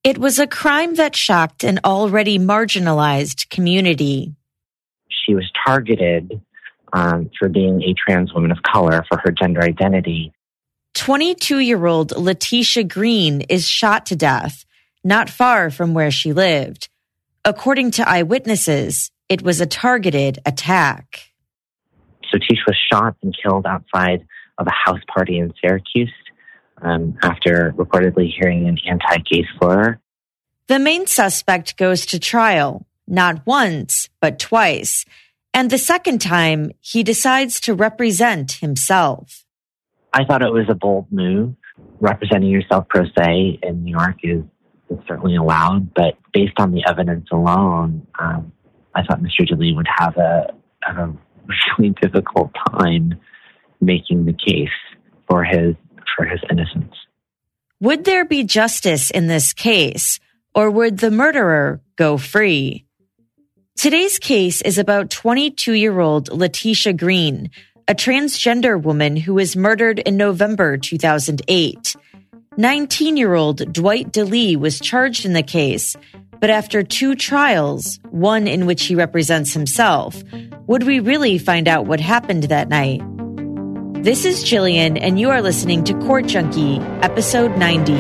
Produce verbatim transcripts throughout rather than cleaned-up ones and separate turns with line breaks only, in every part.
It was a crime that shocked an already marginalized community.
She was targeted um, for being a trans woman of color, for her gender identity.
twenty-two-year-old Letitia Green is shot to death, not far from where she lived. According to eyewitnesses, it was a targeted attack.
So Tish was shot and killed outside of a house party in Syracuse um, after reportedly hearing an anti-gay slur.
The main suspect goes to trial, not once, but twice. And the second time, he decides to represent himself.
I thought it was a bold move. Representing yourself pro se in New York is, is certainly allowed, but based on the evidence alone, um, I thought Mister DeLee would have a, have a really difficult time making the case for his for his innocence.
Would there be justice in this case, or would the murderer go free? Today's case is about twenty-two-year-old Letitia Green, a transgender woman who was murdered in November two thousand eight. nineteen-year-old Dwight DeLee was charged in the case, but after two trials, one in which he represents himself, would we really find out what happened that night? This is Jillian, and you are listening to Court Junkie, episode ninety.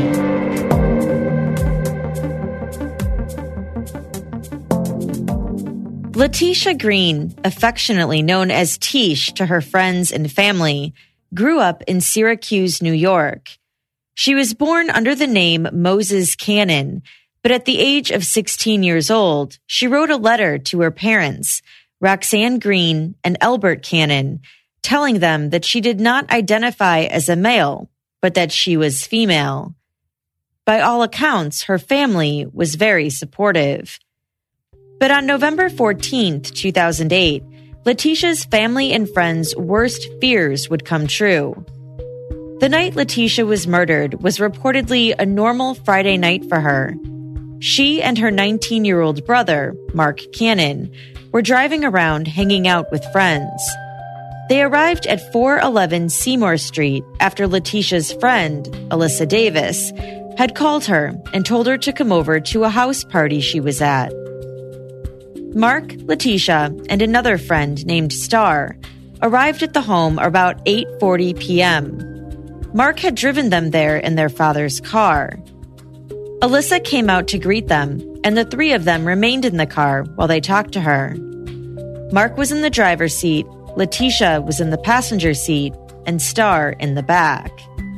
Letitia Green, affectionately known as Tish to her friends and family, grew up in Syracuse, New York. She was born under the name Moses Cannon, but at the age of sixteen years old, she wrote a letter to her parents, Roxanne Green and Elbert Cannon, telling them that she did not identify as a male, but that she was female. By all accounts, her family was very supportive. But on November fourteenth, two thousand eight, Letitia's family and friends' worst fears would come true. The night Letitia was murdered was reportedly a normal Friday night for her. She and her nineteen-year-old brother, Mark Cannon, were driving around hanging out with friends. They arrived at four eleven Seymour Street after Letitia's friend, Alyssa Davis, had called her and told her to come over to a house party she was at. Mark, Letitia, and another friend named Star arrived at the home about eight forty p.m. Mark had driven them there in their father's car. Alyssa came out to greet them, and the three of them remained in the car while they talked to her. Mark was in the driver's seat, Letitia was in the passenger seat, and Star in the back.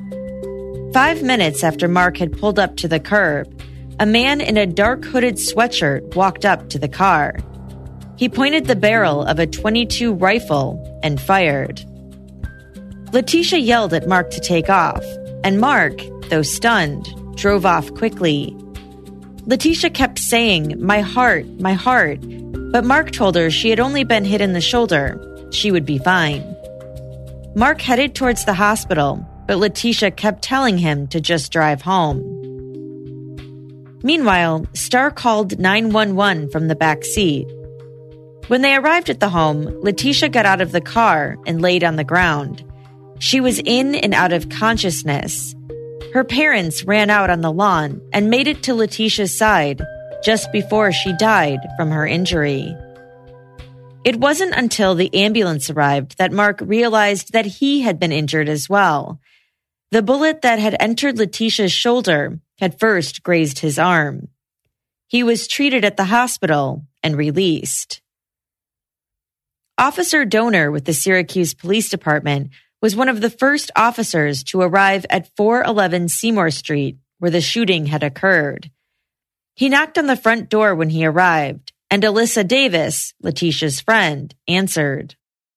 Five minutes after Mark had pulled up to the curb, a man in a dark hooded sweatshirt walked up to the car. He pointed the barrel of a twenty-two rifle and fired. Letitia yelled at Mark to take off, and Mark, though stunned, drove off quickly. Letitia kept saying, "My heart, my heart," but Mark told her she had only been hit in the shoulder. She would be fine. Mark headed towards the hospital, but Letitia kept telling him to just drive home. Meanwhile, Star called nine one one from the back seat. When they arrived at the home, Letitia got out of the car and laid on the ground. She was in and out of consciousness. Her parents ran out on the lawn and made it to Letitia's side just before she died from her injury. It wasn't until the ambulance arrived that Mark realized that he had been injured as well. The bullet that had entered Letitia's shoulder had first grazed his arm. He was treated at the hospital and released. Officer Donor with the Syracuse Police Department was one of the first officers to arrive at four eleven Seymour Street, where the shooting had occurred. He knocked on the front door when he arrived, and Alyssa Davis, Letitia's friend, answered.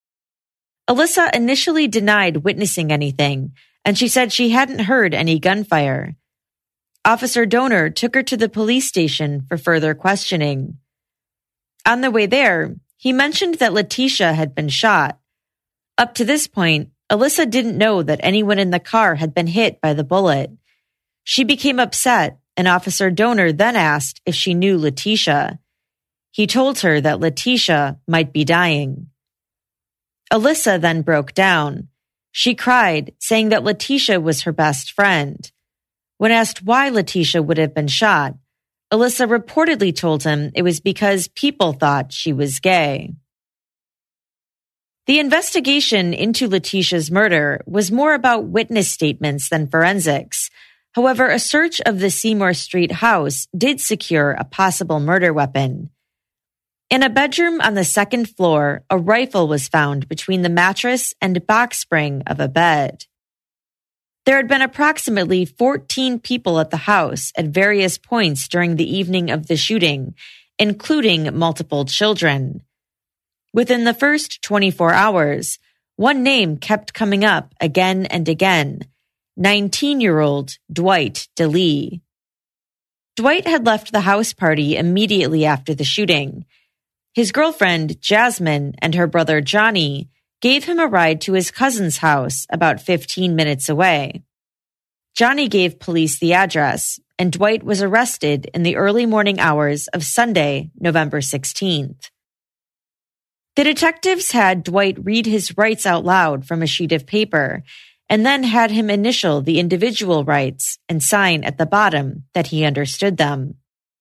Alyssa initially denied witnessing anything, and she said she hadn't heard any gunfire. Officer Donor took her to the police station for further questioning. On the way there, he mentioned that Letitia had been shot. Up to this point, Alyssa didn't know that anyone in the car had been hit by the bullet. She became upset, and Officer Donor then asked if she knew Letitia. He told her that Letitia might be dying. Alyssa then broke down. She cried, saying that Letitia was her best friend. When asked why Letitia would have been shot, Alyssa reportedly told him it was because people thought she was gay. The investigation into Letitia's murder was more about witness statements than forensics. However, a search of the Seymour Street house did secure a possible murder weapon. In a bedroom on the second floor, a rifle was found between the mattress and box spring of a bed. There had been approximately fourteen people at the house at various points during the evening of the shooting, including multiple children. Within the first twenty-four hours, one name kept coming up again and again: nineteen-year-old Dwight DeLee. Dwight had left the house party immediately after the shooting. His girlfriend, Jasmine, and her brother, Johnny, gave him a ride to his cousin's house about fifteen minutes away. Johnny gave police the address, and Dwight was arrested in the early morning hours of Sunday, November sixteenth. The detectives had Dwight read his rights out loud from a sheet of paper, and then had him initial the individual rights and sign at the bottom that he understood them.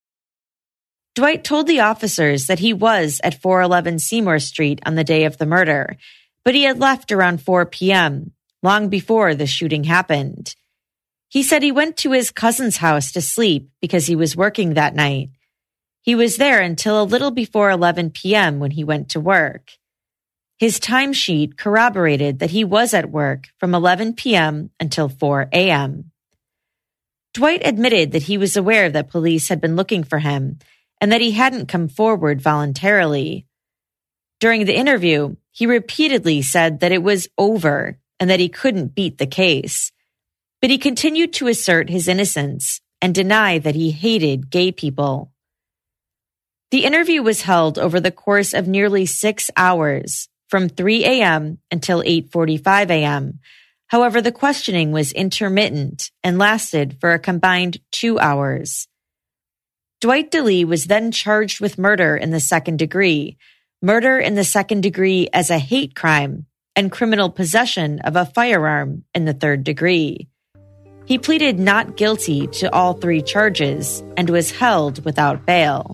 Dwight told the officers that he was at four eleven Seymour Street on the day of the murder, but he had left around four p.m., long before the shooting happened. He said he went to his cousin's house to sleep because he was working that night. He was there until a little before eleven p.m. when he went to work. His timesheet corroborated that he was at work from eleven p.m. until four a.m. Dwight admitted that he was aware that police had been looking for him and that he hadn't come forward voluntarily. During the interview, he repeatedly said that it was over and that he couldn't beat the case. But he continued to assert his innocence and deny that he hated gay people. The interview was held over the course of nearly six hours, from three a.m. until eight forty-five a.m. However, the questioning was intermittent and lasted for a combined two hours. Dwight DeLee was then charged with murder in the second degree, murder in the second degree as a hate crime, and criminal possession of a firearm in the third degree. He pleaded not guilty to all three charges and was held without bail.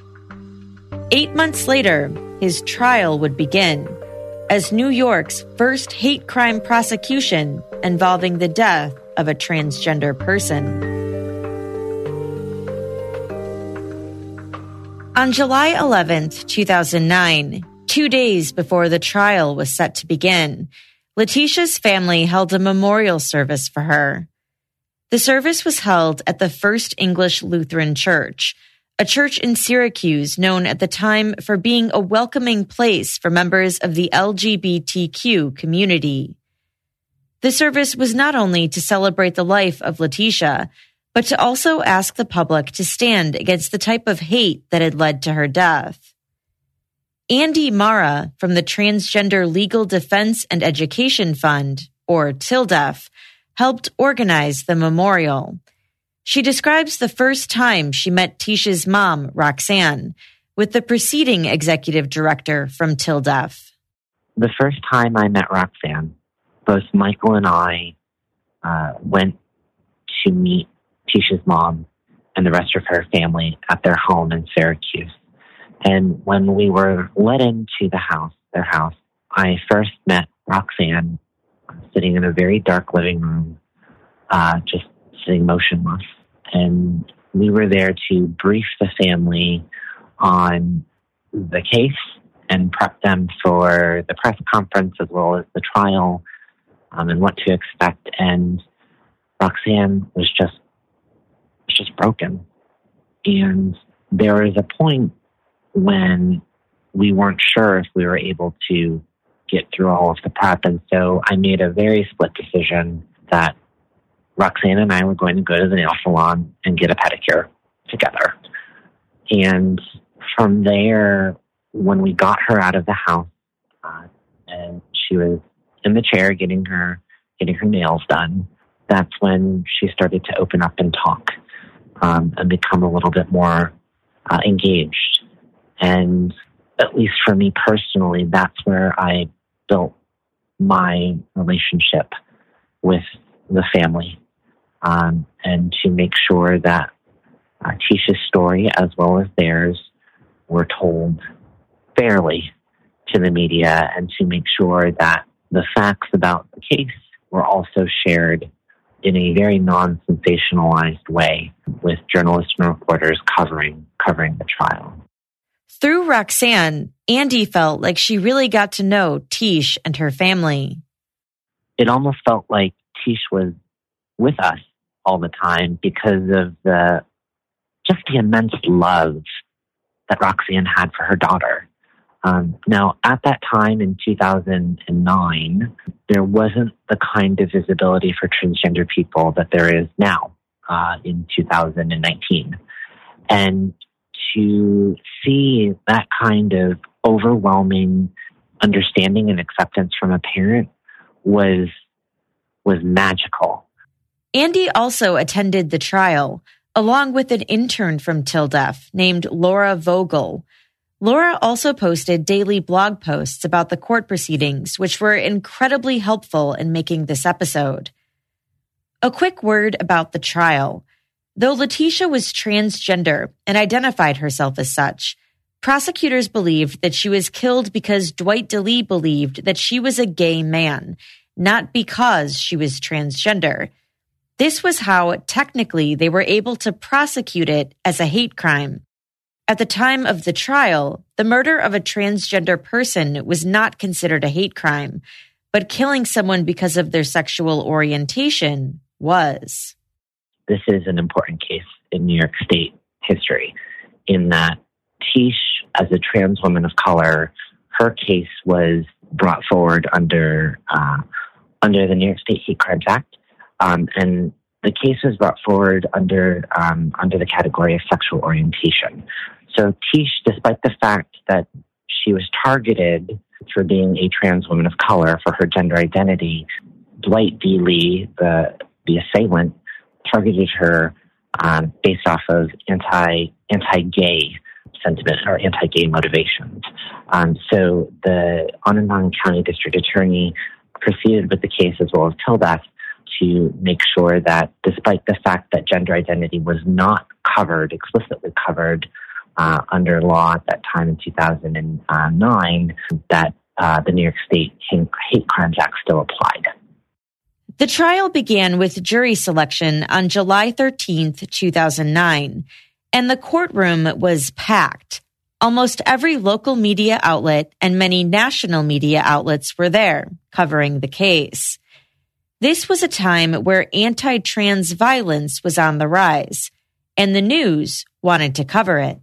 Eight months later, his trial would begin as New York's first hate crime prosecution involving the death of a transgender person. On July eleventh, two thousand nine, two days before the trial was set to begin, Letitia's family held a memorial service for her. The service was held at the First English Lutheran Church, a church in Syracuse known at the time for being a welcoming place for members of the L G B T Q community. The service was not only to celebrate the life of Letitia, but to also ask the public to stand against the type of hate that had led to her death. Andy Mara from the Transgender Legal Defense and Education Fund, or TILDEF, helped organize the memorial. She describes the first time she met Tisha's mom, Roxanne, with the preceding executive director from TILDEF.
The first time I met Roxanne, both Michael and I uh, went to meet Tisha's mom and the rest of her family at their home in Syracuse. And when we were led into the house, their house, I first met Roxanne sitting in a very dark living room, uh, just sitting motionless. And we were there to brief the family on the case and prep them for the press conference as well as the trial, um, and what to expect. And Roxanne was just was just broken. And there was a point when we weren't sure if we were able to get through all of the prep. And so I made a very split decision that Roxanne and I were going to go to the nail salon and get a pedicure together. And from there, when we got her out of the house, uh, and she was in the chair getting her getting her nails done, that's when she started to open up and talk, um, and become a little bit more uh, engaged. And at least for me personally, that's where I built my relationship with the family. um, and to make sure that uh, Teisha's story, as well as theirs, were told fairly to the media, and to make sure that the facts about the case were also shared in a very non-sensationalized way with journalists and reporters covering covering the trial.
Through Roxanne, Andy felt like she really got to know Tish and her family.
It almost felt like Tish was with us all the time because of the just the immense love that Roxanne had for her daughter. Um, now, at that time in two thousand nine, there wasn't the kind of visibility for transgender people that there is now uh, in two thousand nineteen. And to see that kind of overwhelming understanding and acceptance from a parent was was magical.
Andy also attended the trial, along with an intern from TILDEF named Laura Vogel. Laura also posted daily blog posts about the court proceedings, which were incredibly helpful in making this episode. A quick word about the trial. Though Letitia was transgender and identified herself as such, prosecutors believed that she was killed because Dwight DeLee believed that she was a gay man, not because she was transgender. This was how, technically, they were able to prosecute it as a hate crime. At the time of the trial, the murder of a transgender person was not considered a hate crime, but killing someone because of their sexual orientation was.
This is an important case in New York State history, in that Tish, as a trans woman of color, her case was brought forward under uh, under the New York State Hate Crimes Act, um, and the case was brought forward under um, under the category of sexual orientation. So Tish, despite the fact that she was targeted for being a trans woman of color for her gender identity, Dwight DeLee, the the assailant, targeted her um, based off of anti anti-gay sentiment or anti-gay motivations. Um, so the Onondaga County District Attorney proceeded with the case, as well as TILDEF, to make sure that despite the fact that gender identity was not covered, explicitly covered uh, under law at that time in two thousand nine, that uh, the New York State Hate Crimes Act still applied.
The trial began with jury selection on July thirteenth, two thousand nine, and the courtroom was packed. Almost every local media outlet and many national media outlets were there, covering the case. This was a time where anti-trans violence was on the rise, and the news wanted to cover it.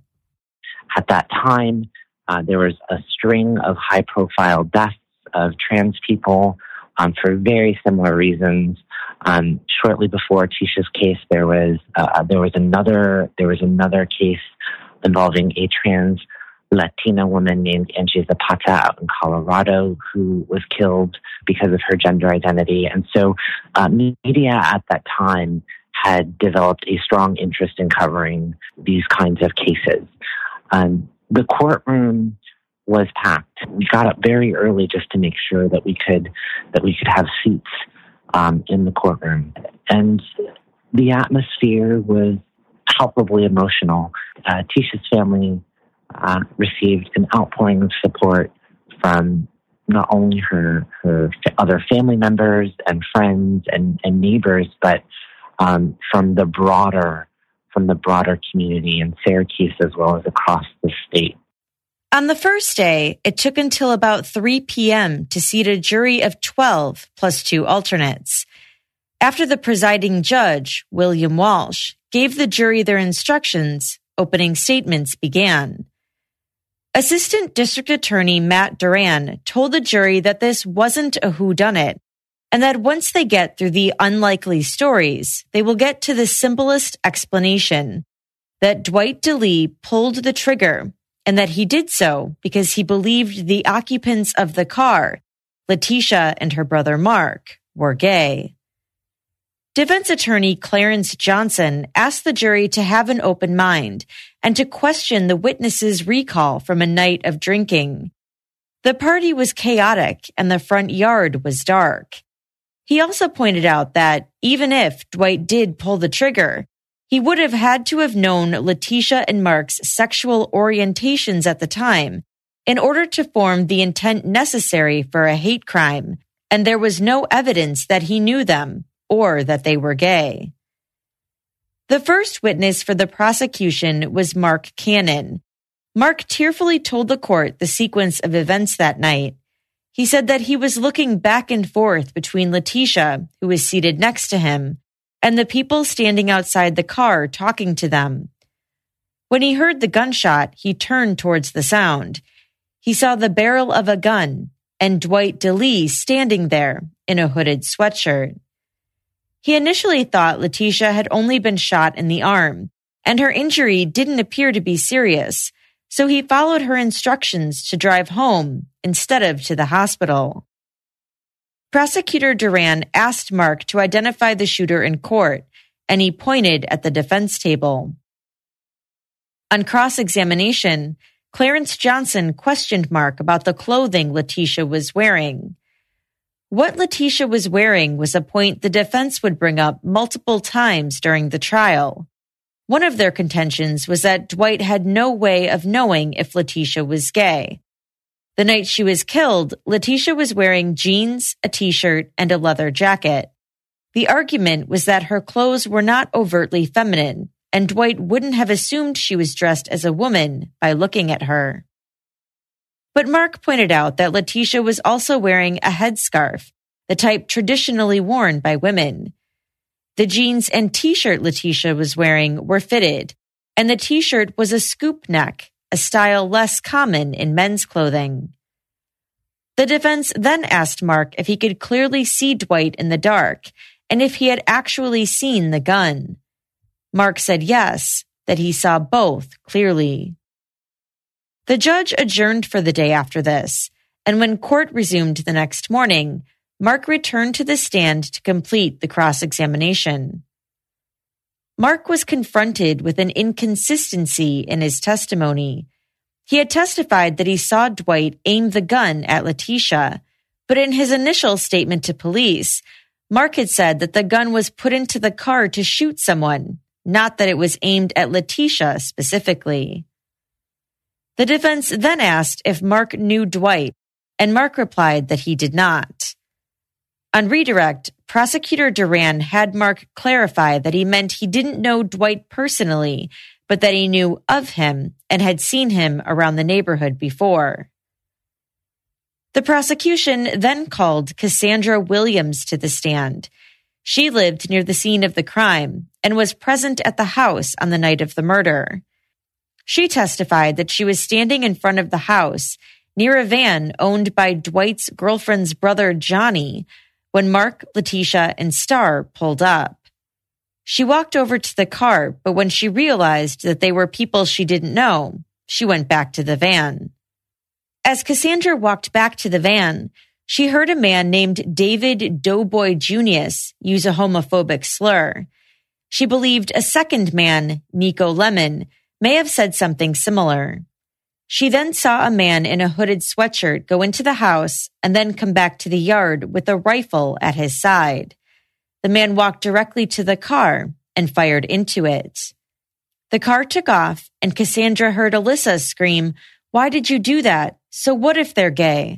At that time, uh, there was a string of high-profile deaths of trans people um, for very similar reasons. Um, shortly before Tisha's case, there was uh, there was another there was another case involving a trans Latina woman named Angie Zapata out in Colorado who was killed because of her gender identity. And so uh, media at that time had developed a strong interest in covering these kinds of cases. Um, the courtroom was packed. We got up very early just to make sure that we could that we could have seats um, in the courtroom. And the atmosphere was palpably emotional. Uh, Tisha's family Uh, received an outpouring of support from not only her her other family members and friends and, and neighbors, but um, from the broader from the broader community in Syracuse as well as across the state.
On the first day, it took until about three p.m. to seat a jury of twelve plus two alternates. After the presiding judge, William Walsh, gave the jury their instructions, opening statements began. Assistant District Attorney Matt Duran told the jury that this wasn't a whodunit, and that once they get through the unlikely stories, they will get to the simplest explanation, that Dwight DeLee pulled the trigger, and that he did so because he believed the occupants of the car, Letitia and her brother Mark, were gay. Defense attorney Clarence Johnson asked the jury to have an open mind and to question the witnesses' recall from a night of drinking. The party was chaotic and the front yard was dark. He also pointed out that even if Dwight did pull the trigger, he would have had to have known Letitia and Mark's sexual orientations at the time in order to form the intent necessary for a hate crime, and there was no evidence that he knew them or that they were gay. The first witness for the prosecution was Mark Cannon. Mark tearfully told the court the sequence of events that night. He said that he was looking back and forth between Letitia, who was seated next to him, and the people standing outside the car talking to them. When he heard the gunshot, he turned towards the sound. He saw the barrel of a gun and Dwight DeLee standing there in a hooded sweatshirt. He initially thought Letitia had only been shot in the arm, and her injury didn't appear to be serious, so he followed her instructions to drive home instead of to the hospital. Prosecutor Duran asked Mark to identify the shooter in court, and he pointed at the defense table. On cross-examination, Clarence Johnson questioned Mark about the clothing Letitia was wearing. What Letitia was wearing was a point the defense would bring up multiple times during the trial. One of their contentions was that Dwight had no way of knowing if Letitia was gay. The night she was killed, Letitia was wearing jeans, a t-shirt, and a leather jacket. The argument was that her clothes were not overtly feminine, and Dwight wouldn't have assumed she was dressed as a woman by looking at her. But Mark pointed out that Letitia was also wearing a headscarf, the type traditionally worn by women. The jeans and t-shirt Letitia was wearing were fitted, and the t-shirt was a scoop neck, a style less common in men's clothing. The defense then asked Mark if he could clearly see Dwight in the dark, and if he had actually seen the gun. Mark said yes, that he saw both clearly. The judge adjourned for the day after this, and when court resumed the next morning, Mark returned to the stand to complete the cross-examination. Mark was confronted with an inconsistency in his testimony. He had testified that he saw Dwight aim the gun at Letitia, but in his initial statement to police, Mark had said that the gun was put into the car to shoot someone, not that it was aimed at Letitia specifically. The defense then asked if Mark knew Dwight, and Mark replied that he did not. On redirect, Prosecutor Duran had Mark clarify that he meant he didn't know Dwight personally, but that he knew of him and had seen him around the neighborhood before. The prosecution then called Cassandra Williams to the stand. She lived near the scene of the crime and was present at the house on the night of the murder. She testified that she was standing in front of the house near a van owned by Dwight's girlfriend's brother, Johnny, when Mark, Letitia, and Starr pulled up. She walked over to the car, but when she realized that they were people she didn't know, she went back to the van. As Cassandra walked back to the van, she heard a man named David Doughboy Junius use a homophobic slur. She believed a second man, Nico Lemon, may have said something similar. She then saw a man in a hooded sweatshirt go into the house and then come back to the yard with a rifle at his side. The man walked directly to the car and fired into it. The car took off, and Cassandra heard Alyssa scream, "Why did you do that? So what if they're gay?"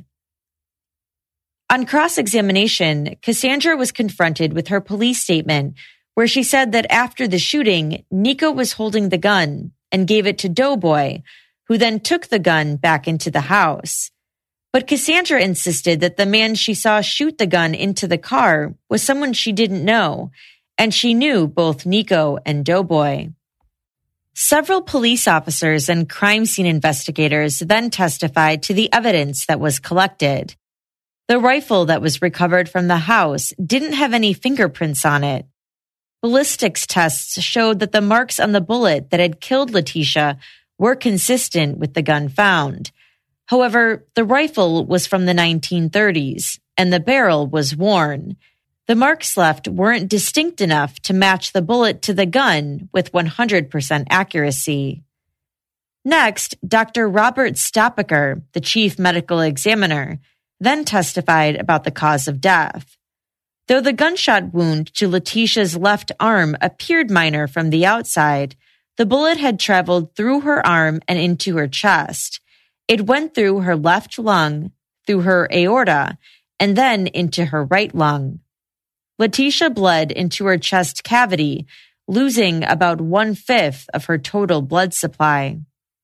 On cross-examination, Cassandra was confronted with her police statement, where she said that after the shooting, Nico was holding the gun and gave it to Doughboy, who then took the gun back into the house. But Cassandra insisted that the man she saw shoot the gun into the car was someone she didn't know, and she knew both Nico and Doughboy. Several police officers and crime scene investigators then testified to the evidence that was collected. The rifle that was recovered from the house didn't have any fingerprints on it. Ballistics tests showed that the marks on the bullet that had killed Letitia were consistent with the gun found. However, the rifle was from the nineteen thirties, and the barrel was worn. The marks left weren't distinct enough to match the bullet to the gun with one hundred percent accuracy. Next, Doctor Robert Stopaker, the chief medical examiner, then testified about the cause of death. Though the gunshot wound to Letitia's left arm appeared minor from the outside, the bullet had traveled through her arm and into her chest. It went through her left lung, through her aorta, and then into her right lung. Letitia bled into her chest cavity, losing about one-fifth of her total blood supply.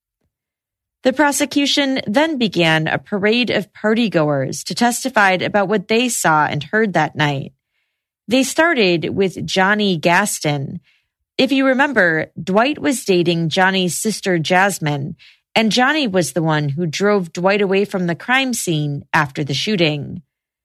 The prosecution then began a parade of partygoers to testify about what they saw and heard that night. They started with Johnny Gaston. If you remember, Dwight was dating Johnny's sister Jasmine, and Johnny was the one who drove Dwight away from the crime scene after the shooting.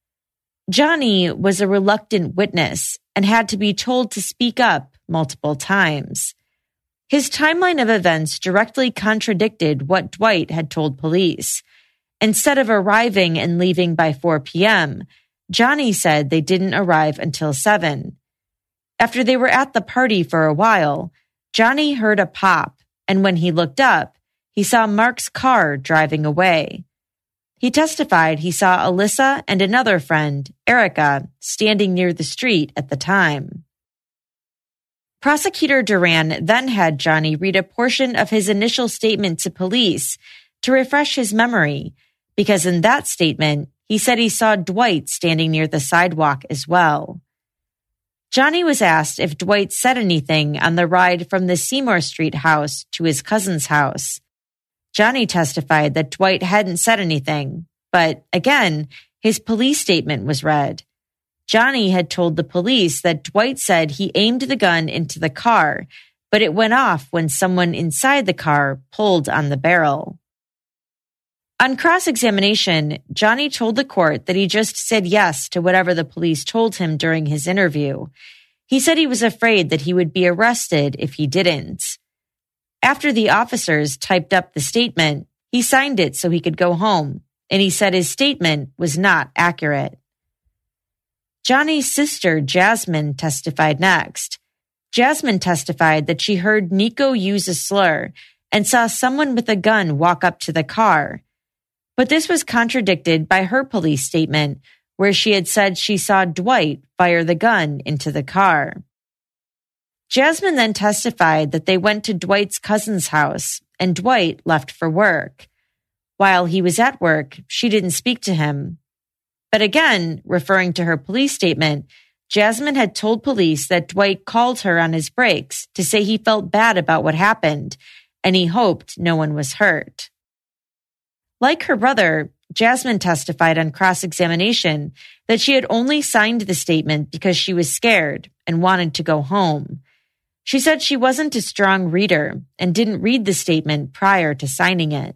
Johnny was a reluctant witness and had to be told to speak up multiple times. His timeline of events directly contradicted what Dwight had told police. Instead of arriving and leaving by four p.m., Johnny said they didn't arrive until seven. After they were at the party for a while, Johnny heard a pop, and when he looked up, he saw Mark's car driving away. He testified he saw Alyssa and another friend, Erica, standing near the street at the time. Prosecutor Duran then had Johnny read a portion of his initial statement to police to refresh his memory, because in that statement, he said he saw Dwight standing near the sidewalk as well. Johnny was asked if Dwight said anything on the ride from the Seymour Street house to his cousin's house. Johnny testified that Dwight hadn't said anything, but again, his police statement was read. Johnny had told the police that Dwight said he aimed the gun into the car, but it went off when someone inside the car pulled on the barrel. On cross-examination, Johnny told the court that he just said yes to whatever the police told him during his interview. He said he was afraid that he would be arrested if he didn't. After the officers typed up the statement, he signed it so he could go home, and he said his statement was not accurate. Johnny's sister, Jasmine, testified next. Jasmine testified that she heard Nico use a slur and saw someone with a gun walk up to the car. But this was contradicted by her police statement, where she had said she saw Dwight fire the gun into the car. Jasmine then testified that they went to Dwight's cousin's house, and Dwight left for work. While he was at work, she didn't speak to him. But again, referring to her police statement, Jasmine had told police that Dwight called her on his breaks to say he felt bad about what happened, and he hoped no one was hurt. Like her brother, Jasmine testified on cross-examination that she had only signed the statement because she was scared and wanted to go home. She said she wasn't a strong reader and didn't read the statement prior to signing it.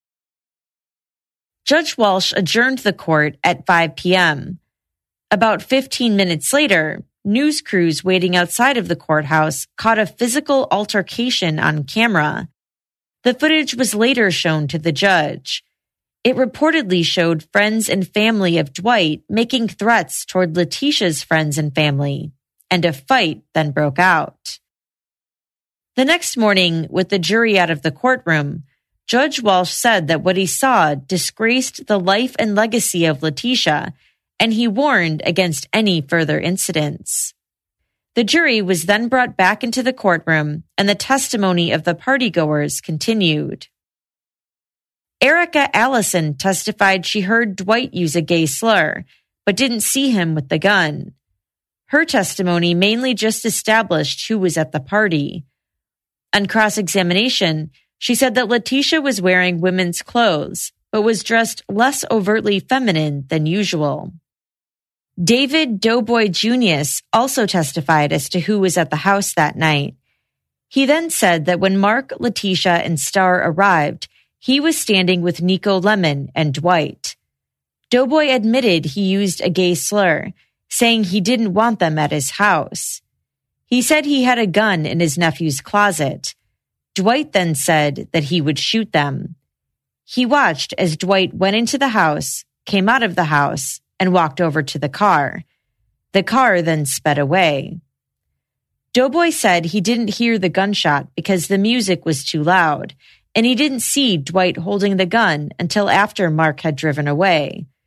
Judge Walsh adjourned the court at five p.m. About fifteen minutes later, news crews waiting outside of the courthouse caught a physical altercation on camera. The footage was later shown to the judge. It reportedly showed friends and family of Dwight making threats toward Letitia's friends and family, and a fight then broke out. The next morning, with the jury out of the courtroom, Judge Walsh said that what he saw disgraced the life and legacy of Letitia, and he warned against any further incidents. The jury was then brought back into the courtroom, and the testimony of the partygoers continued. Erica Allison testified she heard Dwight use a gay slur, but didn't see him with the gun. Her testimony mainly just established who was at the party. On cross-examination, she said that Letitia was wearing women's clothes, but was dressed less overtly feminine than usual. David Doughboy Junius also testified as to who was at the house that night. He then said that when Mark, Letitia, and Star arrived, he was standing with Nico Lemon and Dwight. Doughboy admitted he used a gay slur, saying he didn't want them at his house. He said he had a gun in his nephew's closet. Dwight then said that he would shoot them. He watched as Dwight went into the house, came out of the house, and walked over to the car. The car then sped away. Doughboy said he didn't hear the gunshot because the music was too loud, and he didn't see Dwight holding the gun until after Mark had driven away.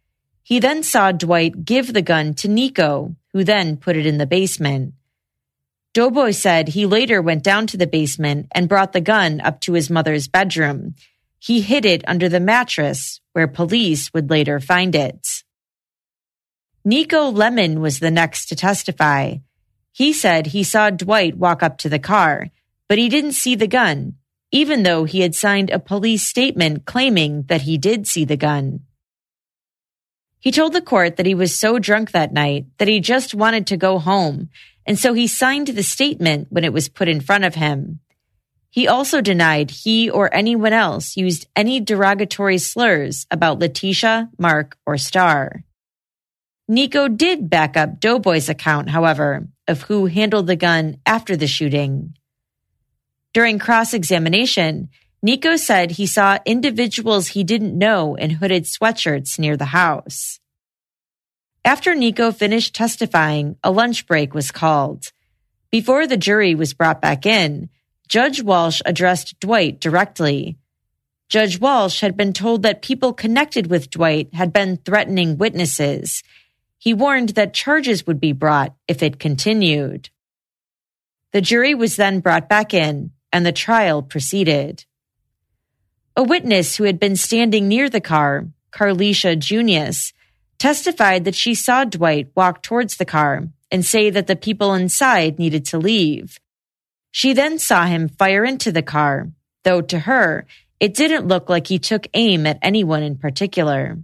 He then saw Dwight give the gun to Nico, who then put it in the basement. Doughboy said he later went down to the basement and brought the gun up to his mother's bedroom. He hid it under the mattress, where police would later find it. Nico Lemon was the next to testify. He said he saw Dwight walk up to the car, but he didn't see the gun, even though he had signed a police statement claiming that he did see the gun. He told the court that he was so drunk that night that he just wanted to go home, and so he signed the statement when it was put in front of him. He also denied he or anyone else used any derogatory slurs about Letitia, Mark, or Star. Nico did back up Doughboy's account, however, of who handled the gun after the shooting. During cross-examination, Nico said he saw individuals he didn't know in hooded sweatshirts near the house. After Nico finished testifying, a lunch break was called. Before the jury was brought back in, Judge Walsh addressed Dwight directly. Judge Walsh had been told that people connected with Dwight had been threatening witnesses. He warned that charges would be brought if it continued. The jury was then brought back in, and the trial proceeded. A witness who had been standing near the car, Carlicia Junius, testified that she saw Dwight walk towards the car and say that the people inside needed to leave. She then saw him fire into the car, though to her, it didn't look like he took aim at anyone in particular.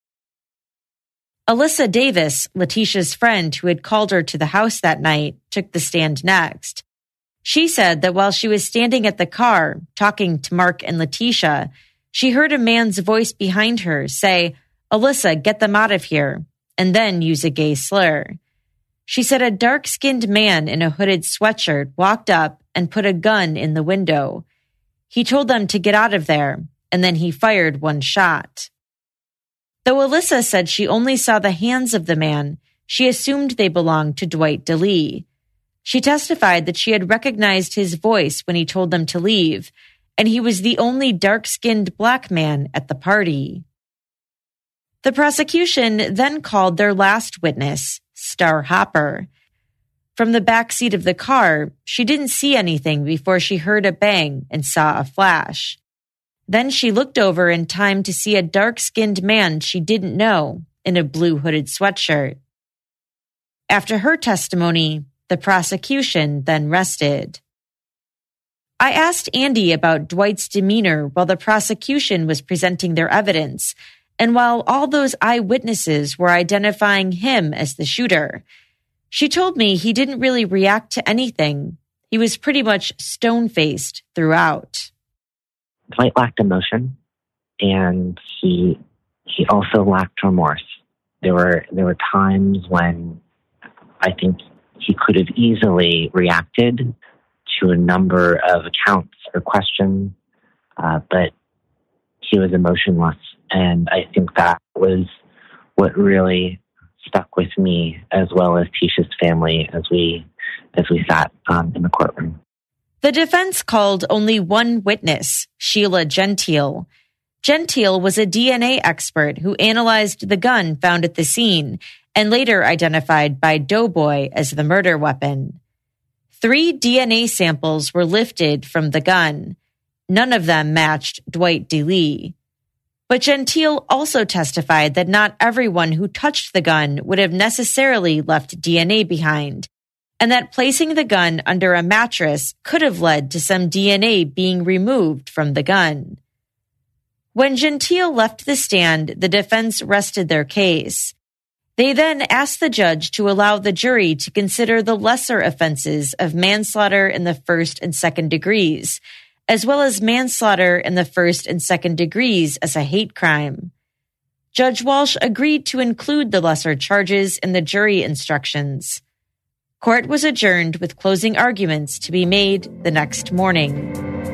Alyssa Davis, Letitia's friend who had called her to the house that night, took the stand next. She said that while she was standing at the car, talking to Mark and Letitia, she heard a man's voice behind her say, "Alyssa, get them out of here," and then use a gay slur. She said a dark-skinned man in a hooded sweatshirt walked up and put a gun in the window. He told them to get out of there, and then he fired one shot. Though Alyssa said she only saw the hands of the man, she assumed they belonged to Dwight DeLee. She testified that she had recognized his voice when he told them to leave, and he was the only dark-skinned black man at the party. The prosecution then called their last witness, Star Hopper. From the back seat of the car, she didn't see anything before she heard a bang and saw a flash. Then she looked over in time to see a dark-skinned man she didn't know in a blue hooded sweatshirt. After her testimony, the prosecution then rested. I asked Andy about Dwight's demeanor while the prosecution was presenting their evidence, and while all those eyewitnesses were identifying him as the shooter. She told me he didn't really react to anything. He was pretty much stone-faced throughout.
Dwight lacked emotion, and he he also lacked remorse. There were there were times when I think he could have easily reacted to a number of accounts or questions, uh, but he was emotionless. And I think that was what really stuck with me, as well as Tisha's family, as we as we sat um, in the courtroom.
The defense called only one witness, Sheila Gentile. Gentile was a D N A expert who analyzed the gun found at the scene and later identified by Doughboy as the murder weapon. Three D N A samples were lifted from the gun. None of them matched Dwight DeLee. But Gentile also testified that not everyone who touched the gun would have necessarily left D N A behind, and that placing the gun under a mattress could have led to some D N A being removed from the gun. When Gentile left the stand, the defense rested their case. They then asked the judge to allow the jury to consider the lesser offenses of manslaughter in the first and second degrees, as well as manslaughter in the first and second degrees as a hate crime. Judge Walsh agreed to include the lesser charges in the jury instructions. Court was adjourned with closing arguments to be made the next morning.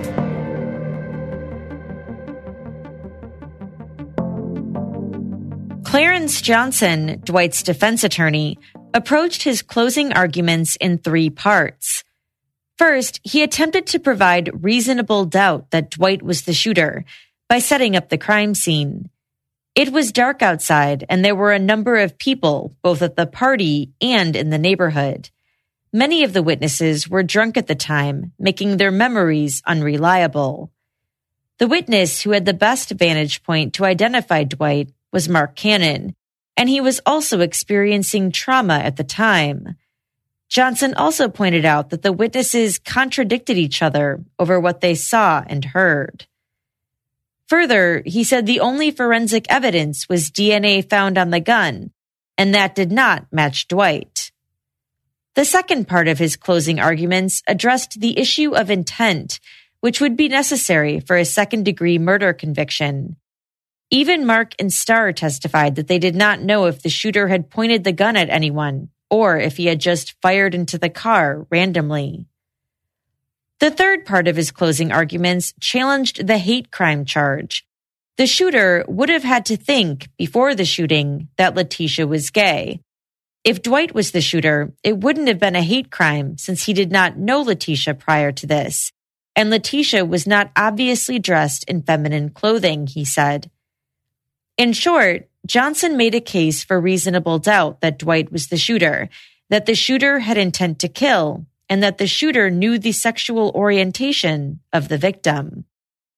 Clarence Johnson, Dwight's defense attorney, approached his closing arguments in three parts. First, he attempted to provide reasonable doubt that Dwight was the shooter by setting up the crime scene. It was dark outside, and there were a number of people, both at the party and in the neighborhood. Many of the witnesses were drunk at the time, making their memories unreliable. The witness who had the best vantage point to identify Dwight was Mark Cannon, and he was also experiencing trauma at the time. Johnson also pointed out that the witnesses contradicted each other over what they saw and heard. Further, he said the only forensic evidence was D N A found on the gun, and that did not match Dwight. The second part of his closing arguments addressed the issue of intent, which would be necessary for a second-degree murder conviction. Even Mark and Starr testified that they did not know if the shooter had pointed the gun at anyone or if he had just fired into the car randomly. The third part of his closing arguments challenged the hate crime charge. The shooter would have had to think before the shooting that Letitia was gay. If Dwight was the shooter, it wouldn't have been a hate crime since he did not know Letitia prior to this, and Letitia was not obviously dressed in feminine clothing, he said. In short, Johnson made a case for reasonable doubt that Dwight was the shooter, that the shooter had intent to kill, and that the shooter knew the sexual orientation of the victim.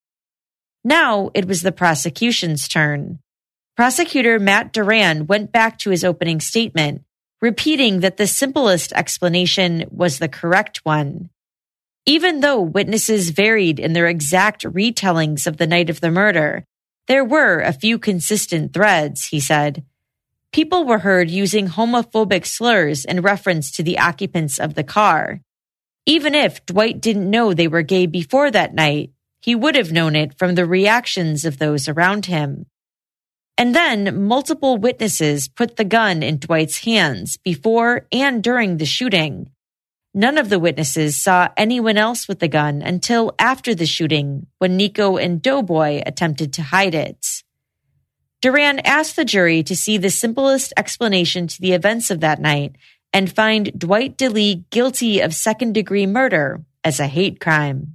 Now it was the prosecution's turn. Prosecutor Matt Duran went back to his opening statement, repeating that the simplest explanation was the correct one. Even though witnesses varied in their exact retellings of the night of the murder, there were a few consistent threads, he said. People were heard using homophobic slurs in reference to the occupants of the car. Even if Dwight didn't know they were gay before that night, he would have known it from the reactions of those around him. And then multiple witnesses put the gun in Dwight's hands before and during the shooting. None of the witnesses saw anyone else with the gun until after the shooting, when Nico and Doughboy attempted to hide it. Duran asked the jury to see the simplest explanation to the events of that night and find Dwight DeLee guilty of second-degree murder as a hate crime.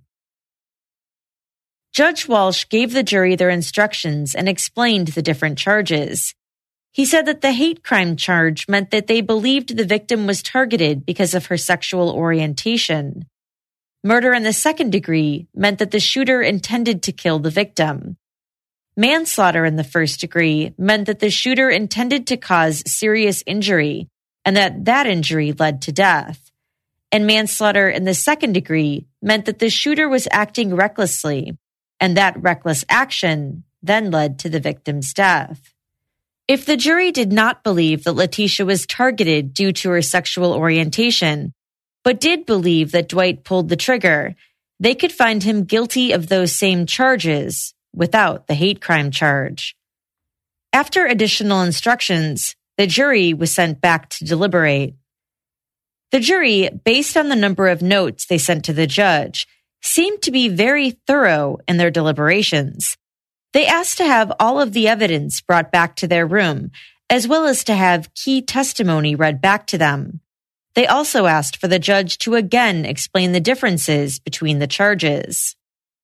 Judge Walsh gave the jury their instructions and explained the different charges. He said that the hate crime charge meant that they believed the victim was targeted because of her sexual orientation. Murder in the second degree meant that the shooter intended to kill the victim. Manslaughter in the first degree meant that the shooter intended to cause serious injury and that that injury led to death. And manslaughter in the second degree meant that the shooter was acting recklessly, and that reckless action then led to the victim's death. If the jury did not believe that Letitia was targeted due to her sexual orientation, but did believe that Dwight pulled the trigger, they could find him guilty of those same charges without the hate crime charge. After additional instructions, the jury was sent back to deliberate. The jury, based on the number of notes they sent to the judge, seemed to be very thorough in their deliberations. They asked to have all of the evidence brought back to their room, as well as to have key testimony read back to them. They also asked for the judge to again explain the differences between the charges.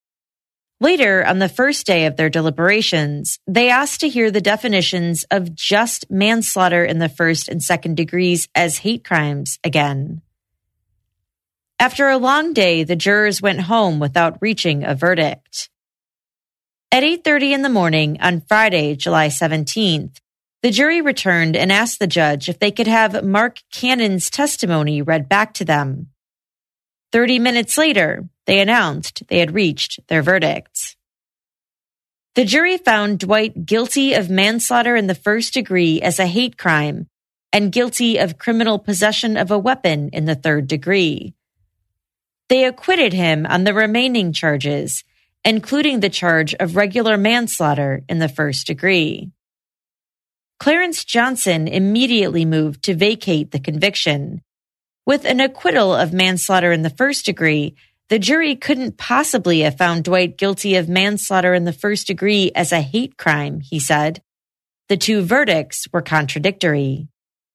Later, on the first day of their deliberations, they asked to hear the definitions of just manslaughter in the first and second degrees as hate crimes again. After a long day, the jurors went home without reaching a verdict. At eight thirty in the morning on Friday, July seventeenth, the jury returned and asked the judge if they could have Mark Cannon's testimony read back to them. Thirty minutes later, they announced they had reached their verdict. The jury found Dwight guilty of manslaughter in the first degree as a hate crime and guilty of criminal possession of a weapon in the third degree. They acquitted him on the remaining charges, including the charge of regular manslaughter in the first degree. Clarence Johnson immediately moved to vacate the conviction. With an acquittal of manslaughter in the first degree, the jury couldn't possibly have found Dwight guilty of manslaughter in the first degree as a hate crime, he said. The two verdicts were contradictory.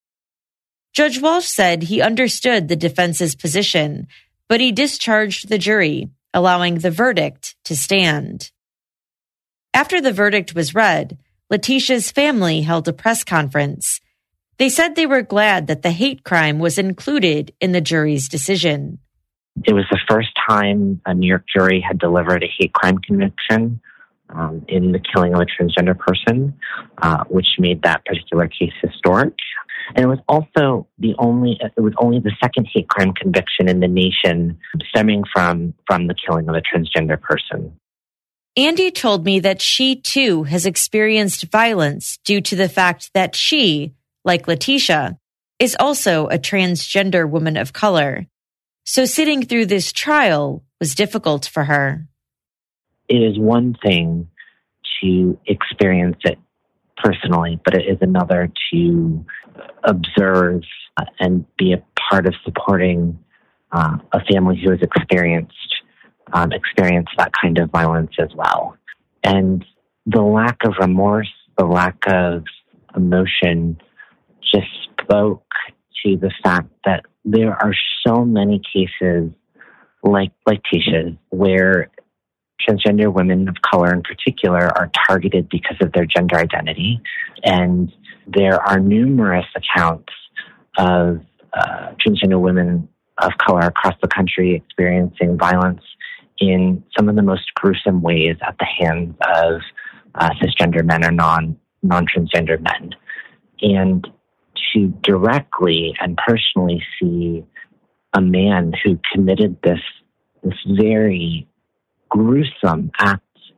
Judge Walsh said he understood the defense's position, but he discharged the jury, allowing the verdict to stand. After the verdict was read, Letitia's family held a press conference. They said they were glad that the hate crime was included in the jury's decision.
It was the first time a New York jury had delivered a hate crime conviction um, in the killing of a transgender person, uh, which made that particular case historic. And it was also the only, it was only the second hate crime conviction in the nation stemming from, from the killing of a transgender person.
Andy told me that she too has experienced violence due to the fact that she, like Letitia, is also a transgender woman of color. So sitting through this trial was difficult for her.
It is one thing to experience it personally, but it is another to observe and be a part of supporting uh, a family who has experienced um, experienced that kind of violence as well. And the lack of remorse, the lack of emotion just spoke to the fact that there are so many cases like, like Tisha's where transgender women of color in particular are targeted because of their gender identity. And there are numerous accounts of uh, transgender women of color across the country experiencing violence in some of the most gruesome ways at the hands of uh, cisgender men or non, non-transgender men. And to directly and personally see a man who committed this, this very gruesome act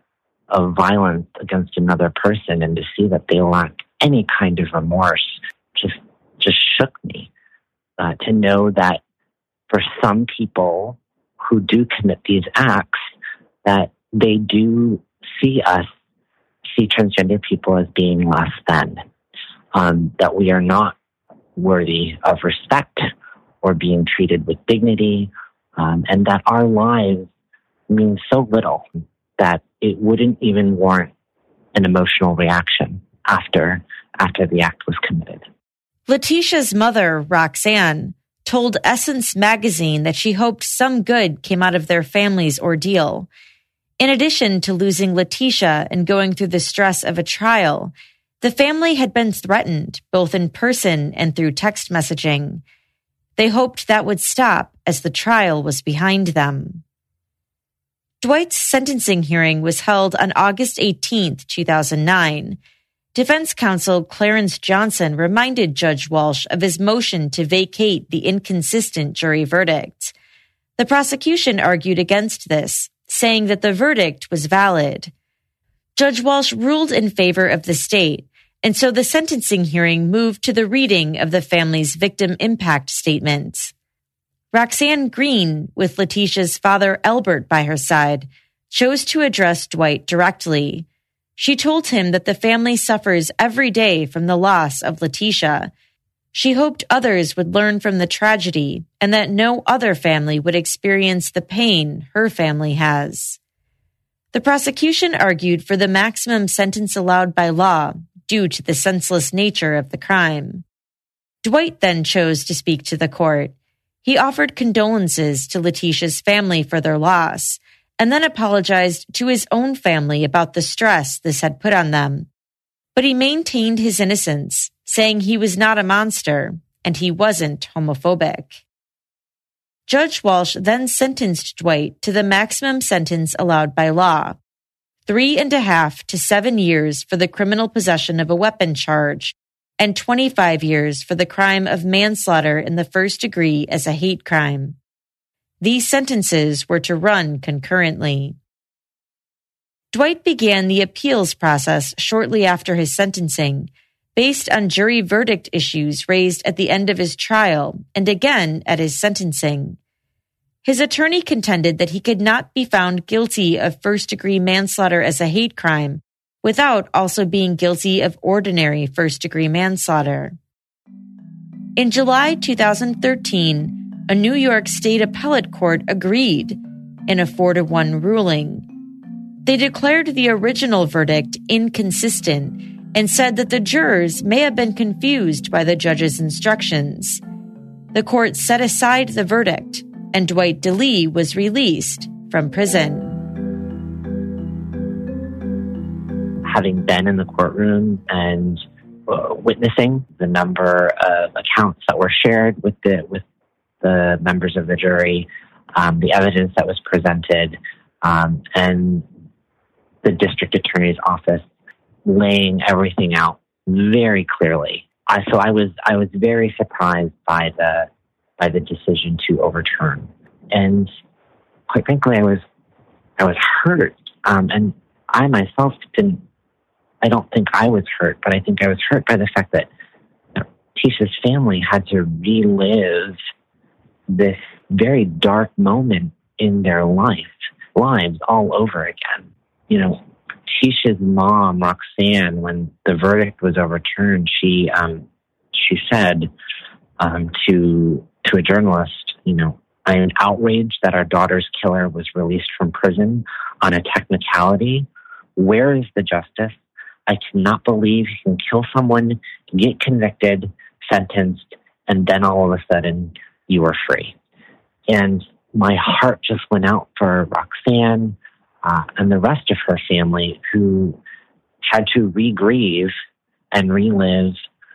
of violence against another person and to see that they lacked any kind of remorse just just shook me. Uh, to know that for some people who do commit these acts, that they do see us, see transgender people as being less than, um, that we are not worthy of respect or being treated with dignity, um, and that our lives mean so little that it wouldn't even warrant an emotional reaction after after the act was committed.
Letitia's mother, Roxanne, told Essence magazine that she hoped some good came out of their family's ordeal. In addition to losing Letitia and going through the stress of a trial, the family had been threatened both in person and through text messaging. They hoped that would stop as the trial was behind them. Dwight's sentencing hearing was held on August eighteenth, two thousand nine. Defense counsel Clarence Johnson reminded Judge Walsh of his motion to vacate the inconsistent jury verdict. The prosecution argued against this, saying that the verdict was valid. Judge Walsh ruled in favor of the state, and so the sentencing hearing moved to the reading of the family's victim impact statement. Roxanne Green, with Letitia's father Albert by her side, chose to address Dwight directly. She told him that the family suffers every day from the loss of Letitia. She hoped others would learn from the tragedy and that no other family would experience the pain her family has. The prosecution argued for the maximum sentence allowed by law due to the senseless nature of the crime. Dwight then chose to speak to the court. He offered condolences to Letitia's family for their loss, and then apologized to his own family about the stress this had put on them. But he maintained his innocence, saying he was not a monster and he wasn't homophobic. Judge Walsh then sentenced Dwight to the maximum sentence allowed by law, three and a half to seven years for the criminal possession of a weapon charge, and twenty-five years for the crime of manslaughter in the first degree as a hate crime. These sentences were to run concurrently. Dwight began the appeals process shortly after his sentencing, based on jury verdict issues raised at the end of his trial and again at his sentencing. His attorney contended that he could not be found guilty of first-degree manslaughter as a hate crime without also being guilty of ordinary first-degree manslaughter. In July two thousand thirteen, a New York State appellate court agreed in a four to one ruling. They declared the original verdict inconsistent and said that the jurors may have been confused by the judge's instructions. The court set aside the verdict, and Dwight DeLee was released from prison.
having been in the courtroom and uh, witnessing the number of accounts that were shared with the with the members of the jury, um, the evidence that was presented, um, and the district attorney's office laying everything out very clearly. I, so I was I was very surprised by the by the decision to overturn, and quite frankly, I was I was hurt, um, and I myself didn't. I don't think I was hurt, but I think I was hurt by the fact that you know, Tisha's family had to relive this very dark moment in their life lives all over again. You know, Tisha's mom, Roxanne, when the verdict was overturned, she um, she said um, to to a journalist, you know, I am outraged that our daughter's killer was released from prison on a technicality. Where is the justice? I cannot believe you can kill someone, get convicted, sentenced, and then all of a sudden you are free. And my heart just went out for Roxanne uh, and the rest of her family who had to re-grieve and relive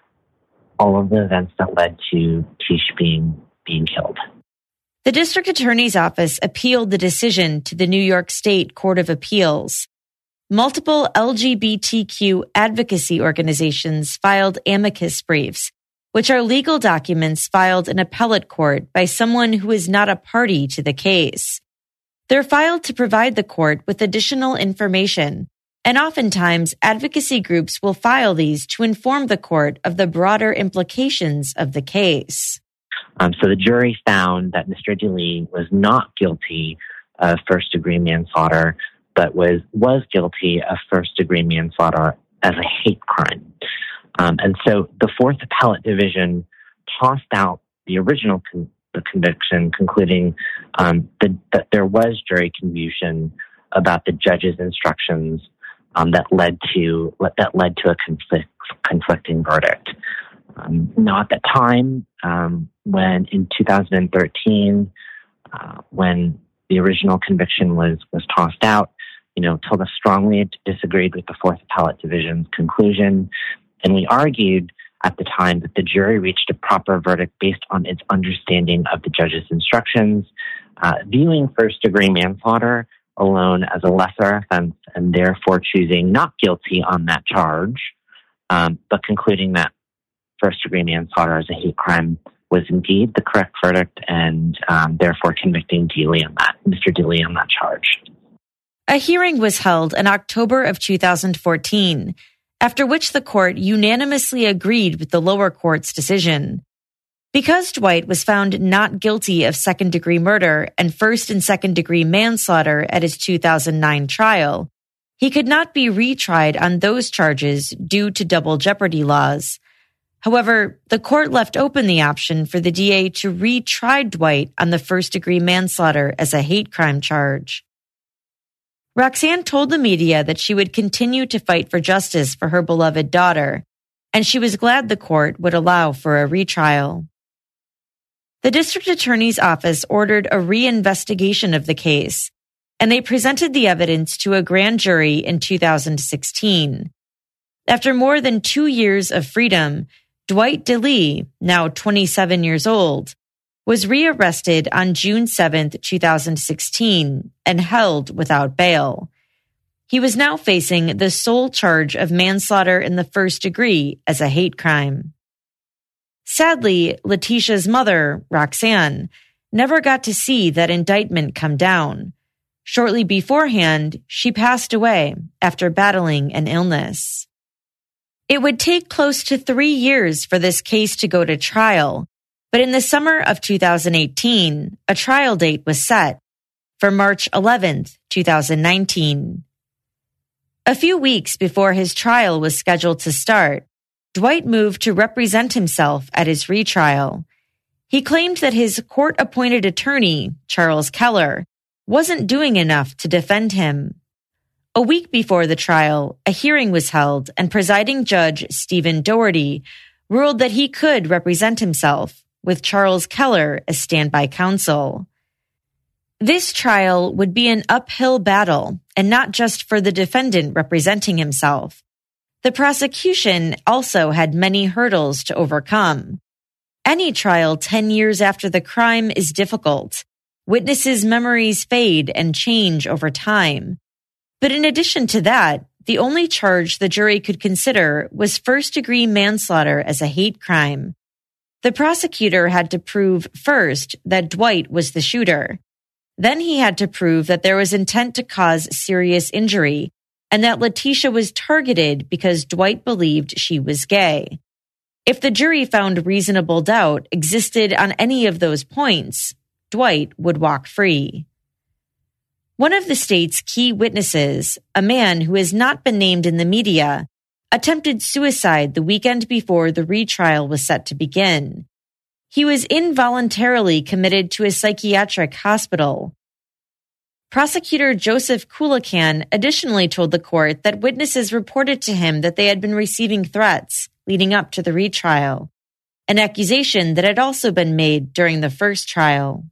all of the events that led to Tish being, being killed.
The district attorney's office appealed the decision to the New York State Court of Appeals. Multiple L G B T Q advocacy organizations filed amicus briefs, which are legal documents filed in appellate court by someone who is not a party to the case. They're filed to provide the court with additional information, and oftentimes advocacy groups will file these to inform the court of the broader implications of the case.
Um, so the jury found that Mister DeLee was not guilty of first-degree manslaughter, but was was guilty of first-degree manslaughter as a hate crime. Um, and so the Fourth Appellate Division tossed out the original con- the conviction, concluding um, the, that there was jury confusion about the judge's instructions um, that led to that led to a conflict, conflicting verdict. Um, now, at that time, um, when in two thousand thirteen, uh, when the original conviction was was tossed out, you know, Tilda strongly disagreed with the Fourth Appellate Division's conclusion, and we argued at the time that the jury reached a proper verdict based on its understanding of the judge's instructions, uh, viewing first-degree manslaughter alone as a lesser offense, and therefore choosing not guilty on that charge, um, but concluding that first-degree manslaughter as a hate crime was indeed the correct verdict, and um, therefore convicting DeLee on that, Mister DeLee on that charge.
A hearing was held in October of two thousand fourteen, after which the court unanimously agreed with the lower court's decision. Because Dwight was found not guilty of second-degree murder and first- and second-degree manslaughter at his two thousand nine trial, he could not be retried on those charges due to double jeopardy laws. However, the court left open the option for the D A to retry Dwight on the first-degree manslaughter as a hate crime charge. Roxanne told the media that she would continue to fight for justice for her beloved daughter, and she was glad the court would allow for a retrial. The district attorney's office ordered a reinvestigation of the case, and they presented the evidence to a grand jury in two thousand sixteen. After more than two years of freedom, Dwight DeLee, now twenty-seven years old, was rearrested on June seventh, two thousand sixteen, and held without bail. He was now facing the sole charge of manslaughter in the first degree as a hate crime. Sadly, Letitia's mother, Roxanne, never got to see that indictment come down. Shortly beforehand, she passed away after battling an illness. It would take close to three years for this case to go to trial, but in the summer of two thousand eighteen, a trial date was set for March eleventh, two thousand nineteen. A few weeks before his trial was scheduled to start, Dwight moved to represent himself at his retrial. He claimed that his court-appointed attorney, Charles Keller, wasn't doing enough to defend him. A week before the trial, a hearing was held, and presiding judge Stephen Doherty ruled that he could represent himself, with Charles Keller as standby counsel. This trial would be an uphill battle, and not just for the defendant representing himself. The prosecution also had many hurdles to overcome. Any trial ten years after the crime is difficult. Witnesses' memories fade and change over time. But in addition to that, the only charge the jury could consider was first-degree manslaughter as a hate crime. The prosecutor had to prove first that Dwight was the shooter. Then he had to prove that there was intent to cause serious injury and that Letitia was targeted because Dwight believed she was gay. If the jury found reasonable doubt existed on any of those points, Dwight would walk free. One of the state's key witnesses, a man who has not been named in the media, attempted suicide the weekend before the retrial was set to begin. He was involuntarily committed to a psychiatric hospital. Prosecutor Joseph Coolican additionally told the court that witnesses reported to him that they had been receiving threats leading up to the retrial, an accusation that had also been made during the first trial.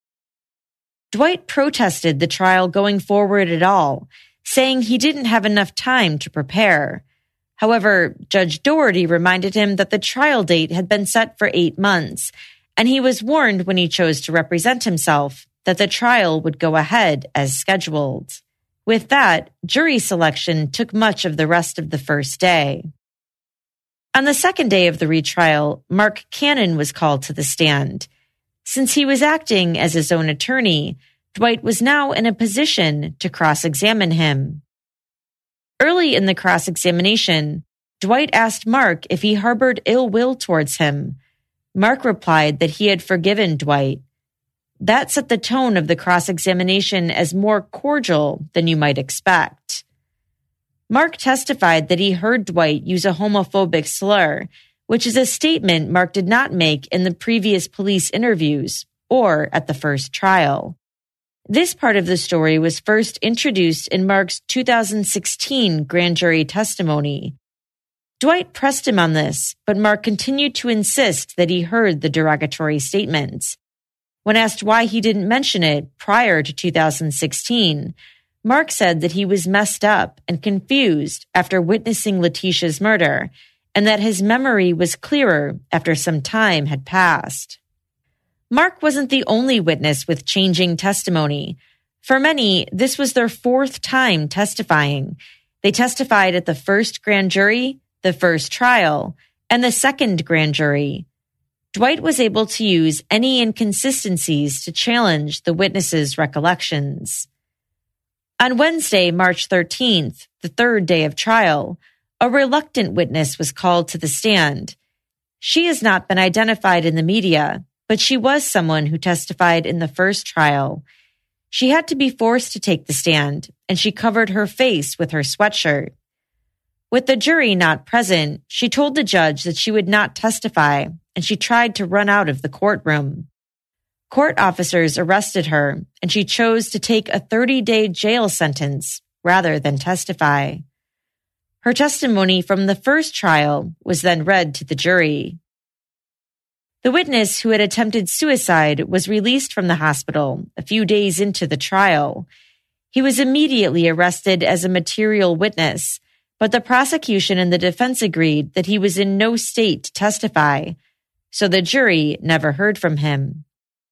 Dwight protested the trial going forward at all, saying he didn't have enough time to prepare. However, Judge Doherty reminded him that the trial date had been set for eight months, and he was warned when he chose to represent himself that the trial would go ahead as scheduled. With that, jury selection took much of the rest of the first day. On the second day of the retrial, Mark Cannon was called to the stand. Since he was acting as his own attorney, Dwight was now in a position to cross-examine him. Early in the cross-examination, Dwight asked Mark if he harbored ill will towards him. Mark replied that he had forgiven Dwight. That set the tone of the cross-examination as more cordial than you might expect. Mark testified that he heard Dwight use a homophobic slur, which is a statement Mark did not make in the previous police interviews or at the first trial. This part of the story was first introduced in Mark's two thousand sixteen grand jury testimony. Dwight pressed him on this, but Mark continued to insist that he heard the derogatory statements. When asked why he didn't mention it prior to two thousand sixteen, Mark said that he was messed up and confused after witnessing Letitia's murder, and that his memory was clearer after some time had passed. Mark wasn't the only witness with changing testimony. For many, this was their fourth time testifying. They testified at the first grand jury, the first trial, and the second grand jury. Dwight was able to use any inconsistencies to challenge the witnesses' recollections. On Wednesday, March thirteenth, the third day of trial, a reluctant witness was called to the stand. She has not been identified in the media, but she was someone who testified in the first trial. She had to be forced to take the stand, and she covered her face with her sweatshirt. With the jury not present, she told the judge that she would not testify, and she tried to run out of the courtroom. Court officers arrested her, and she chose to take a thirty-day jail sentence rather than testify. Her testimony from the first trial was then read to the jury. The witness who had attempted suicide was released from the hospital a few days into the trial. He was immediately arrested as a material witness, but the prosecution and the defense agreed that he was in no state to testify, so the jury never heard from him.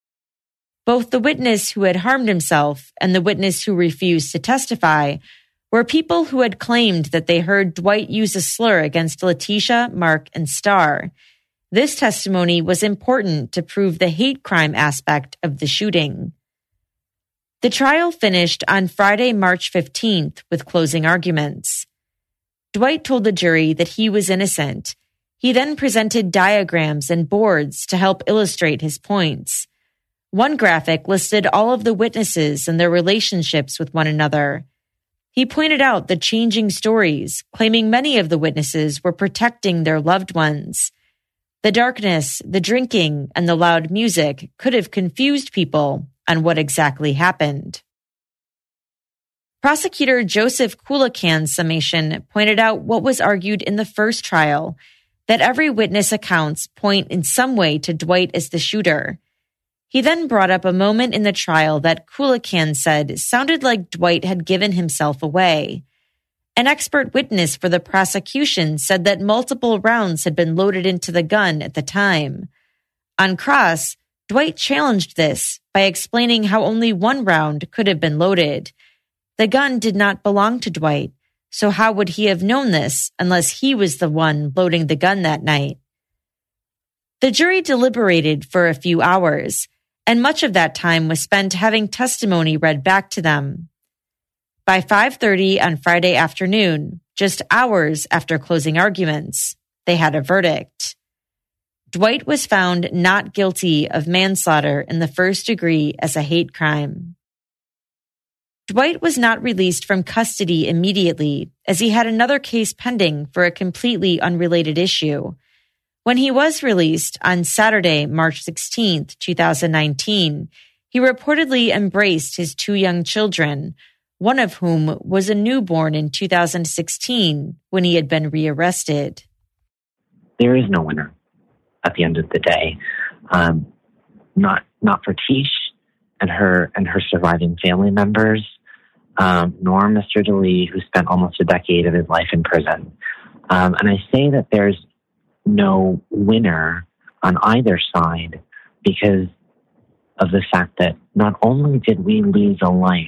Both the witness who had harmed himself and the witness who refused to testify were people who had claimed that they heard Dwight use a slur against Letitia, Mark, and Star. This testimony was important to prove the hate crime aspect of the shooting. The trial finished on Friday, March fifteenth, with closing arguments. Dwight told the jury that he was innocent. He then presented diagrams and boards to help illustrate his points. One graphic listed all of the witnesses and their relationships with one another. He pointed out the changing stories, claiming many of the witnesses were protecting their loved ones. The darkness, the drinking, and the loud music could have confused people on what exactly happened. Prosecutor Joseph Coolican's summation pointed out what was argued in the first trial, that every witness accounts point in some way to Dwight as the shooter. He then brought up a moment in the trial that Coolican said sounded like Dwight had given himself away. An expert witness for the prosecution said that multiple rounds had been loaded into the gun at the time. On cross, Dwight challenged this by explaining how only one round could have been loaded. The gun did not belong to Dwight, so how would he have known this unless he was the one loading the gun that night? The jury deliberated for a few hours, and much of that time was spent having testimony read back to them. By five thirty on Friday afternoon, just hours after closing arguments, they had a verdict. Dwight was found not guilty of manslaughter in the first degree as a hate crime. Dwight was not released from custody immediately, as he had another case pending for a completely unrelated issue. When he was released on Saturday, March sixteenth, twenty nineteen, he reportedly embraced his two young children, one of whom was a newborn in two thousand sixteen when he had been rearrested.
There is no winner at the end of the day. Um, not not for Tish and her and her surviving family members, um, nor Mister DeLee, who spent almost a decade of his life in prison. Um, and I say that there's no winner on either side because of the fact that not only did we lose a life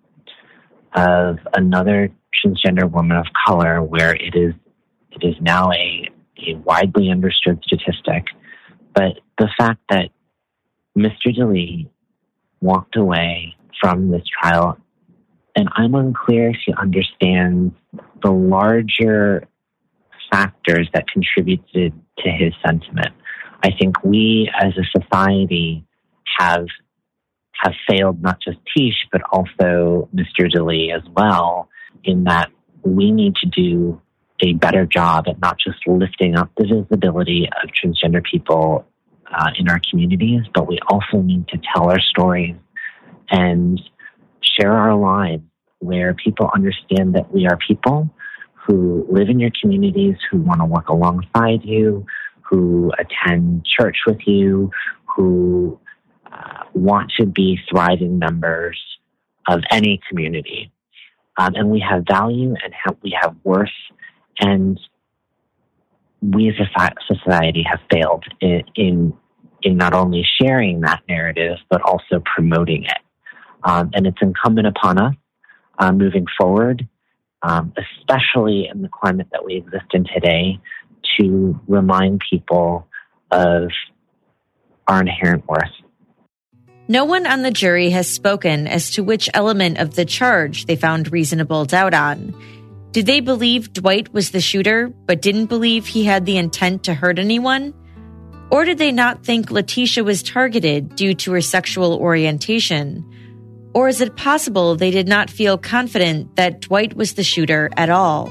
of another transgender woman of color, where it is it is now a, a widely understood statistic, but the fact that Mister DeLee walked away from this trial, and I'm unclear if he understands the larger factors that contributed to his sentiment. I think we as a society have have failed not just Tish, but also Mister DeLee as well, in that we need to do a better job at not just lifting up the visibility of transgender people uh, in our communities, but we also need to tell our stories and share our lives where people understand that we are people who live in your communities, who want to work alongside you, who attend church with you, who uh, want to be thriving members of any community. Um, and we have value and have, we have worth, and we as a society have failed in, in, in not only sharing that narrative, but also promoting it. Um, and it's incumbent upon us uh, moving forward, Um, especially in the climate that we exist in today, to remind people of our inherent worth.
No one on the jury has spoken as to which element of the charge they found reasonable doubt on. Did they believe Dwight was the shooter, but didn't believe he had the intent to hurt anyone? Or did they not think Letitia was targeted due to her sexual orientation? Or is it possible they did not feel confident that Dwight was the shooter at all?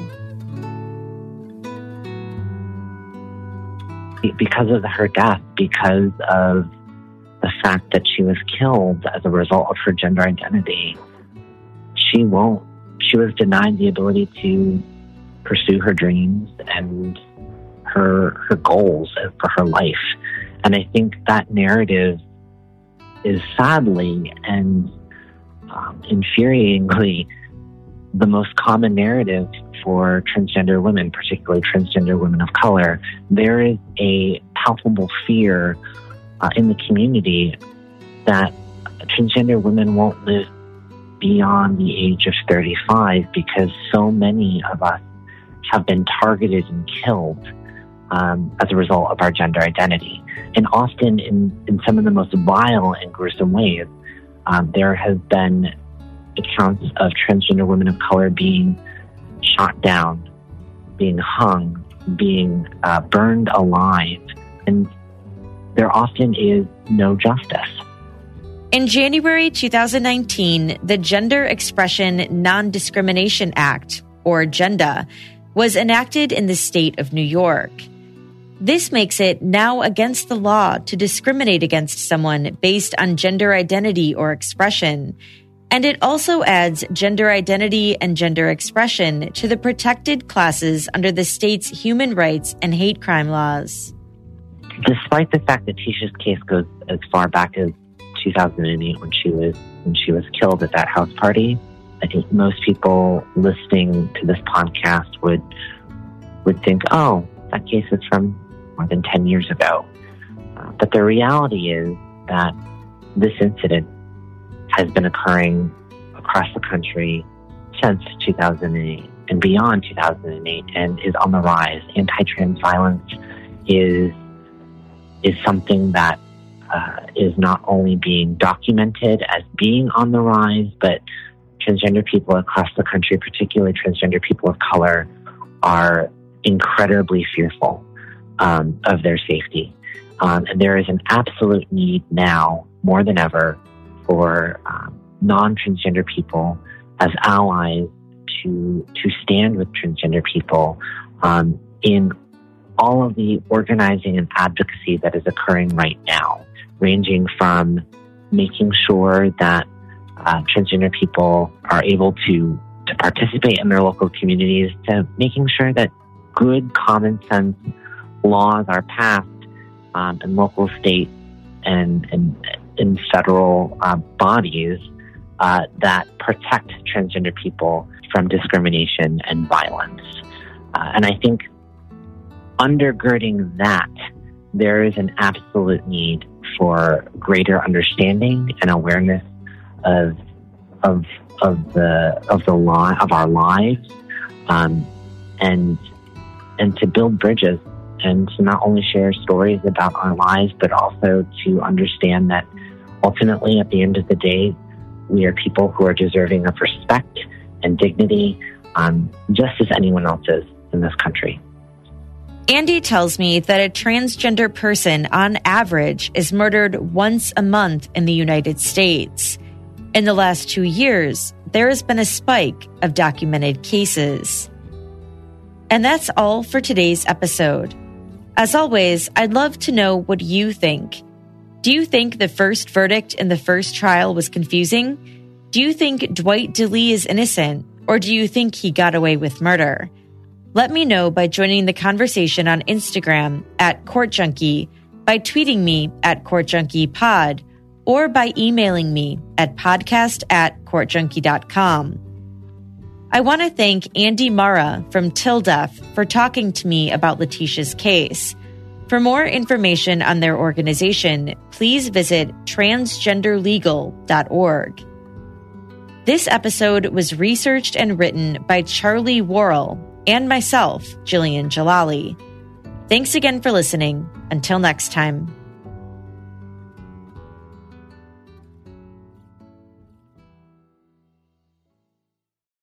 Because of her death, because of the fact that she was killed as a result of her gender identity, she won't, she was denied the ability to pursue her dreams and her, her goals for her life. And I think that narrative is sadly and Um, infuriatingly the most common narrative for transgender women, particularly transgender women of color. There is a palpable fear uh, in the community that transgender women won't live beyond the age of thirty-five because so many of us have been targeted and killed um, as a result of our gender identity. And often in, in some of the most vile and gruesome ways. Um, there have been accounts of transgender women of color being shot down, being hung, being uh, burned alive, and there often is no justice.
In January twenty nineteen, the Gender Expression Non-Discrimination Act, or GENDA, was enacted in the state of New York. This makes it now against the law to discriminate against someone based on gender identity or expression, and it also adds gender identity and gender expression to the protected classes under the state's human rights and hate crime laws.
Despite the fact that Tisha's case goes as far back as two thousand eight when she was when she was killed at that house party. I think most people listening to this podcast would would think, oh, that case is from more than ten years ago. Uh, but the reality is that this incident has been occurring across the country since two thousand eight and beyond two thousand eight, and is on the rise. Anti-trans violence is is something that uh, is not only being documented as being on the rise, but transgender people across the country, particularly transgender people of color, are incredibly fearful um, of their safety. Um, and there is an absolute need now, more than ever, for um, non-transgender people as allies to to stand with transgender people um, in all of the organizing and advocacy that is occurring right now, ranging from making sure that uh, transgender people are able to, to participate in their local communities, to making sure that good common sense laws are passed um, in local, state, and, and, and federal uh, bodies uh, that protect transgender people from discrimination and violence. Uh, and I think undergirding that, there is an absolute need for greater understanding and awareness of of of the of the law of our lives, um, and and to build bridges and to not only share stories about our lives, but also to understand that ultimately, at the end of the day, we are people who are deserving of respect and dignity, um, just as anyone else is in this country.
Andy tells me that a transgender person, on average, is murdered once a month in the United States. In the last two years, there has been a spike of documented cases. And that's all for today's episode. As always, I'd love to know what you think. Do you think the first verdict in the first trial was confusing? Do you think Dwight DeLee is innocent, or do you think he got away with murder? Let me know by joining the conversation on Instagram at Court Junkie, by tweeting me at Court Junkie Pod, or by emailing me at podcast at court junkie dot com. I want to thank Andy Mara from TILDEF for talking to me about Letitia's case. For more information on their organization, please visit transgender legal dot org. This episode was researched and written by Charlie Worrell and myself, Jillian Jalali. Thanks again for listening. Until next time.